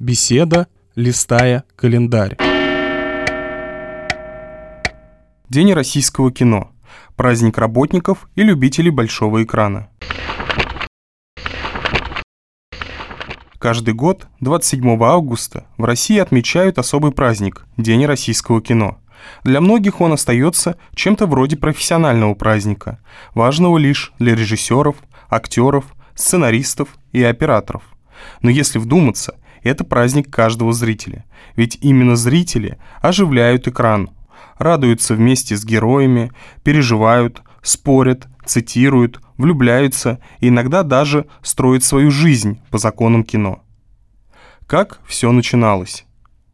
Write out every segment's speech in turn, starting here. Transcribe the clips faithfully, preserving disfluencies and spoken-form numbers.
Беседа, листая календарь. День российского кино. Праздник работников и любителей большого экрана. Каждый год, двадцать седьмого августа, в России отмечают особый праздник – День российского кино. Для многих он остается чем-то вроде профессионального праздника, важного лишь для режиссеров, актеров, сценаристов и операторов. Но если вдуматься, это праздник каждого зрителя, ведь именно зрители оживляют экран, радуются вместе с героями, переживают, спорят, цитируют, влюбляются и иногда даже строят свою жизнь по законам кино. Как все начиналось?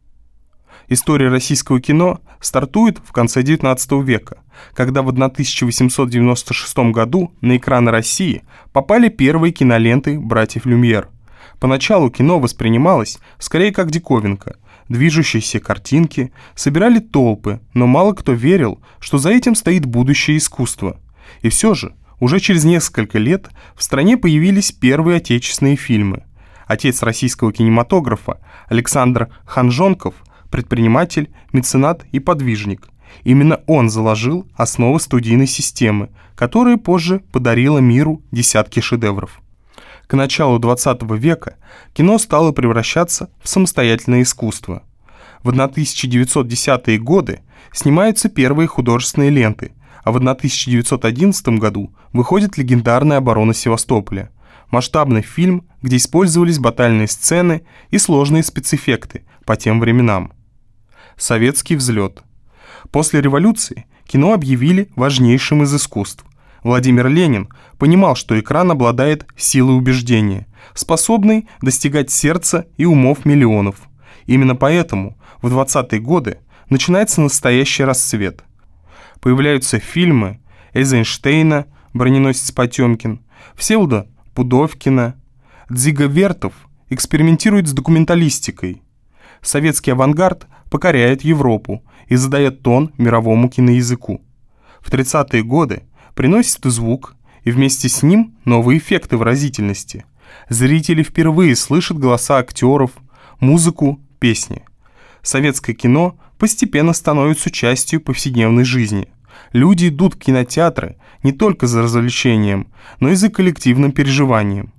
История российского кино стартует в конце девятнадцатого века, когда в тысяча восемьсот девяносто шестом году на экраны России попали первые киноленты братьев Люмьер. Поначалу кино воспринималось скорее как диковинка. Движущиеся картинки собирали толпы, но мало кто верил, что за этим стоит будущее искусства. И все же, уже через несколько лет в стране появились первые отечественные фильмы. Отец российского кинематографа Александр Ханжонков – предприниматель, меценат и подвижник. Именно он заложил основы студийной системы, которая позже подарила миру десятки шедевров. К началу двадцатого века кино стало превращаться в самостоятельное искусство. В тысяча девятьсот десятые годы снимаются первые художественные ленты, а в тысяча девятьсот одиннадцатом году выходит легендарная «Оборона Севастополя». Масштабный фильм, где использовались батальные сцены и сложные спецэффекты по тем временам. Советский взлет. После революции кино объявили важнейшим из искусств. Владимир Ленин понимал, что экран обладает силой убеждения, способной достигать сердца и умов миллионов. Именно поэтому в двадцатые годы начинается настоящий расцвет. Появляются фильмы Эйзенштейна, «Броненосец Потемкин», Всеволода Пудовкина. Дзига Вертов экспериментирует с документалистикой. Советский авангард покоряет Европу и задает тон мировому киноязыку. В тридцатые годы приносит звук, и вместе с ним новые эффекты выразительности. Зрители впервые слышат голоса актеров, музыку, песни. Советское кино постепенно становится частью повседневной жизни. Люди идут в кинотеатры не только за развлечением, но и за коллективным переживанием.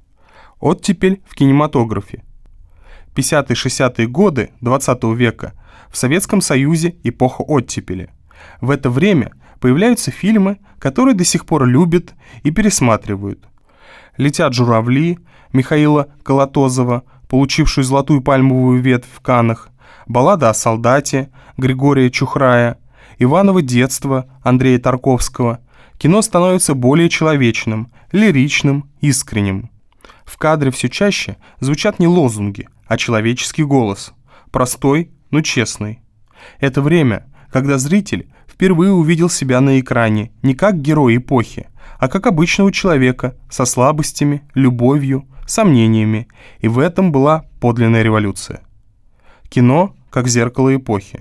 Оттепель в кинематографе. пятидесятые-шестидесятые годы двадцатого века в Советском Союзе эпоха оттепели. В это время появляются фильмы, которые до сих пор любят и пересматривают. «Летят журавли» Михаила Колотозова, получившую золотую пальмовую ветвь в Каннах, «Баллада о солдате» Григория Чухрая, «Иваново детство» Андрея Тарковского. Кино становится более человечным, лиричным, искренним. В кадре все чаще звучат не лозунги, а человеческий голос. Простой, но честный. Это время, когда зритель впервые увидел себя на экране не как герой эпохи, а как обычного человека со слабостями, любовью, сомнениями, и в этом была подлинная революция. Кино как зеркало эпохи.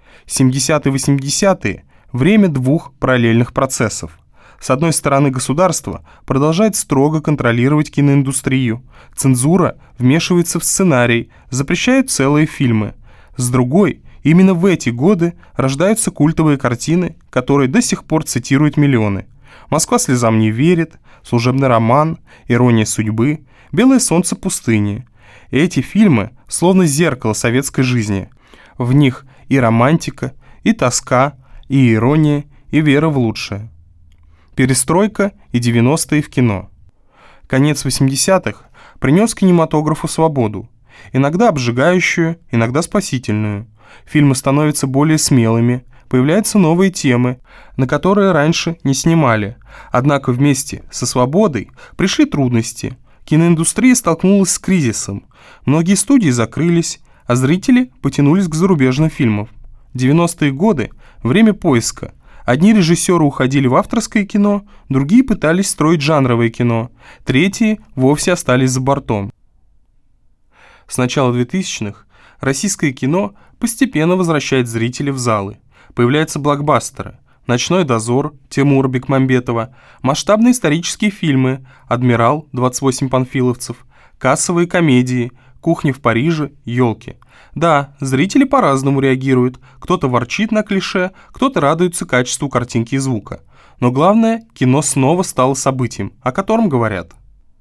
семидесятые-восьмидесятые – время двух параллельных процессов. С одной стороны, государство продолжает строго контролировать киноиндустрию, цензура вмешивается в сценарий, запрещает целые фильмы. С другой, именно в эти годы рождаются культовые картины, которые до сих пор цитируют миллионы. «Москва слезам не верит», «Служебный роман», «Ирония судьбы», «Белое солнце пустыни». Эти фильмы словно зеркало советской жизни. В них и романтика, и тоска, и ирония, и вера в лучшее. Перестройка и девяностые в кино. Конец восьмидесятых принес кинематографу свободу, иногда обжигающую, иногда спасительную. Фильмы становятся более смелыми, появляются новые темы, на которые раньше не снимали. Однако вместе со свободой пришли трудности. Киноиндустрия столкнулась с кризисом. Многие студии закрылись, а зрители потянулись к зарубежным фильмам. девяностые годы – время поиска. Одни режиссеры уходили в авторское кино, другие пытались строить жанровое кино, третьи вовсе остались за бортом. С начала двухтысячных российское кино постепенно возвращает зрителей в залы. Появляются блокбастеры «Ночной дозор» Тимура Бекмамбетова, масштабные исторические фильмы «Адмирал» двадцать восемь панфиловцев, кассовые комедии «Кухня в Париже», «Елки». Да, зрители по-разному реагируют. Кто-то ворчит на клише, кто-то радуется качеству картинки и звука. Но главное, кино снова стало событием, о котором говорят.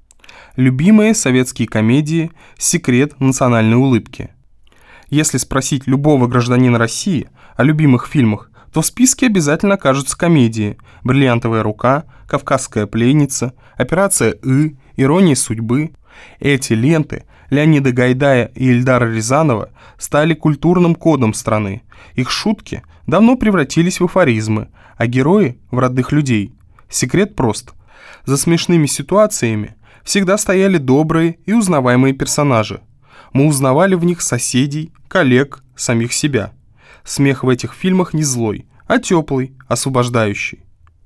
Любимые советские комедии «Секрет национальной улыбки». Если спросить любого гражданина России о любимых фильмах, то в списке обязательно окажутся комедии «Бриллиантовая рука», «Кавказская пленница», «Операция И», «Ирония судьбы». Эти ленты Леонида Гайдая и Эльдара Рязанова стали культурным кодом страны. Их шутки давно превратились в афоризмы, а герои — в родных людей. Секрет прост. За смешными ситуациями всегда стояли добрые и узнаваемые персонажи. Мы узнавали в них соседей, коллег, самих себя. Смех в этих фильмах не злой, а теплый, освобождающий.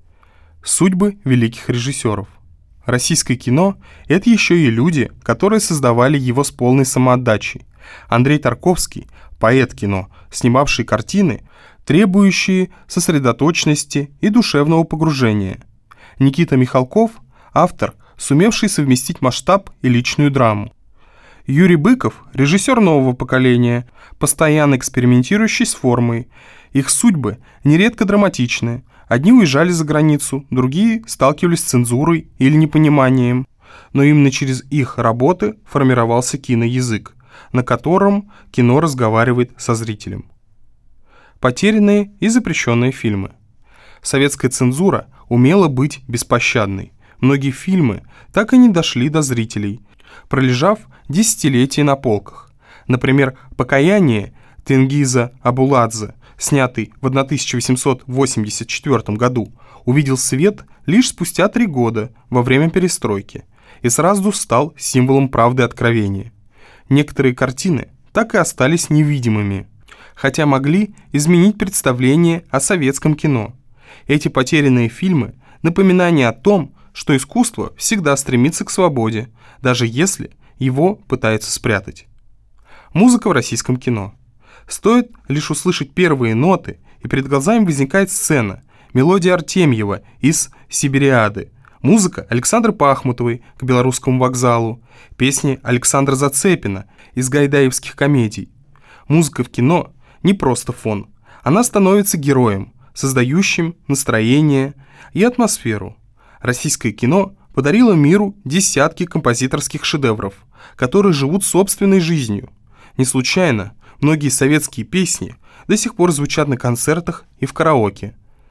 Судьбы великих режиссеров. Российское кино – это еще и люди, которые создавали его с полной самоотдачей. Андрей Тарковский – поэт кино, снимавший картины, требующие сосредоточенности и душевного погружения. Никита Михалков – автор, сумевший совместить масштаб и личную драму. Юрий Быков – режиссер нового поколения, постоянно экспериментирующий с формой. Их судьбы нередко драматичны. Одни уезжали за границу, другие сталкивались с цензурой или непониманием. Но именно через их работы формировался киноязык, на котором кино разговаривает со зрителем. Потерянные и запрещенные фильмы. Советская цензура умела быть беспощадной. Многие фильмы так и не дошли до зрителей, пролежав десятилетия на полках. Например, «Покаяние» Тенгиза Абуладзе, снятый в тысяча восемьсот восемьдесят четвёртом году, увидел свет лишь спустя три года во время перестройки и сразу стал символом правды и откровения. Некоторые картины так и остались невидимыми, хотя могли изменить представление о советском кино. Эти потерянные фильмы – напоминание о том, что искусство всегда стремится к свободе, даже если его пытаются спрятать. Музыка в российском кино. Стоит лишь услышать первые ноты, и перед глазами возникает сцена, мелодия Артемьева из «Сибириады», музыка Александры Пахмутовой к «Белорусскому вокзалу», песни Александра Зацепина из гайдаевских комедий. Музыка в кино не просто фон, она становится героем, создающим настроение и атмосферу. Российское кино подарило миру десятки композиторских шедевров, которые живут собственной жизнью. Не случайно многие советские песни до сих пор звучат на концертах и в караоке.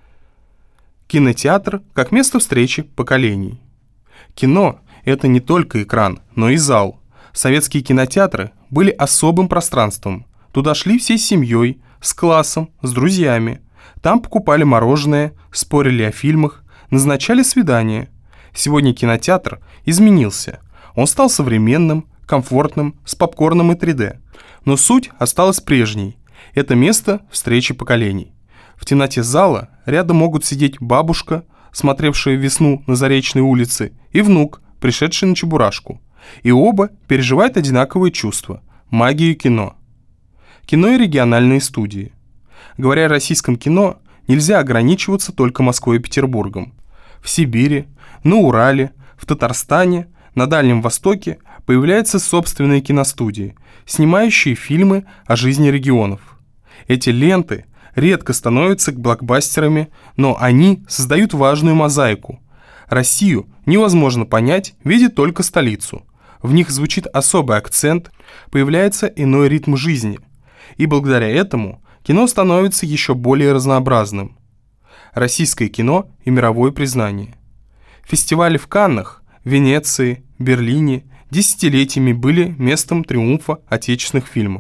Кинотеатр как место встречи поколений. Кино – это не только экран, но и зал. Советские кинотеатры были особым пространством. Туда шли всей семьей, с классом, с друзьями. Там покупали мороженое, спорили о фильмах, назначали свидания. Сегодня кинотеатр изменился. Он стал современным, комфортным, с попкорном и три дэ. Но суть осталась прежней. Это место встречи поколений. В темноте зала рядом могут сидеть бабушка, смотревшая весну на Заречной улице, и внук, пришедший на Чебурашку. И оба переживают одинаковые чувства – магию кино. Кино и региональные студии. Говоря о российском кино, нельзя ограничиваться только Москвой и Петербургом. В Сибири, на Урале, в Татарстане, на Дальнем Востоке появляются собственные киностудии, снимающие фильмы о жизни регионов. Эти ленты редко становятся блокбастерами, но они создают важную мозаику. Россию невозможно понять, видя только столицу. В них звучит особый акцент, появляется иной ритм жизни. И благодаря этому кино становится еще более разнообразным. Российское кино и мировое признание. Фестивали в Каннах, Венеции, Берлине десятилетиями были местом триумфа отечественных фильмов.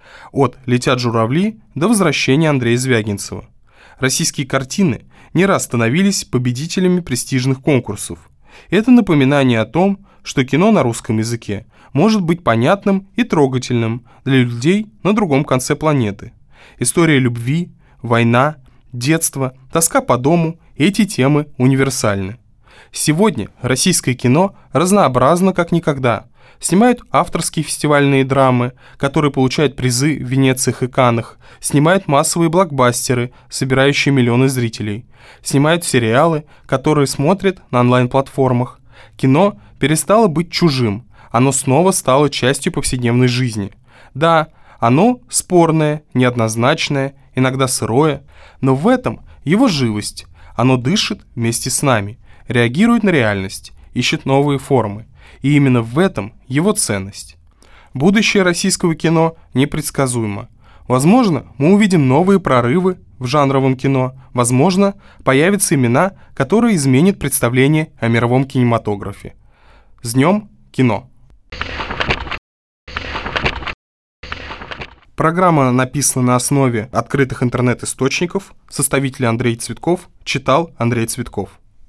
От «Летят журавли» до «Возвращения» Андрея Звягинцева. Российские картины не раз становились победителями престижных конкурсов. Это напоминание о том, что кино на русском языке может быть понятным и трогательным для людей на другом конце планеты. История любви, война, детство, тоска по дому – эти темы универсальны. Сегодня российское кино разнообразно как никогда. Снимают авторские фестивальные драмы, которые получают призы в Венециях и Каннах, снимают массовые блокбастеры, собирающие миллионы зрителей, снимают сериалы, которые смотрят на онлайн-платформах. Кино перестало быть чужим, Оно снова стало частью повседневной жизни. Да, оно спорное, неоднозначное, иногда сырое, но в этом его живость. Оно дышит вместе с нами, реагирует на реальность, ищет новые формы. И именно в этом его ценность. Будущее российского кино непредсказуемо. Возможно, мы увидим новые прорывы в жанровом кино. Возможно, появятся имена, которые изменят представление о мировом кинематографе. С днем кино! Программа написана на основе открытых интернет-источников. Составитель Андрей Цветков. Читал Андрей Цветков.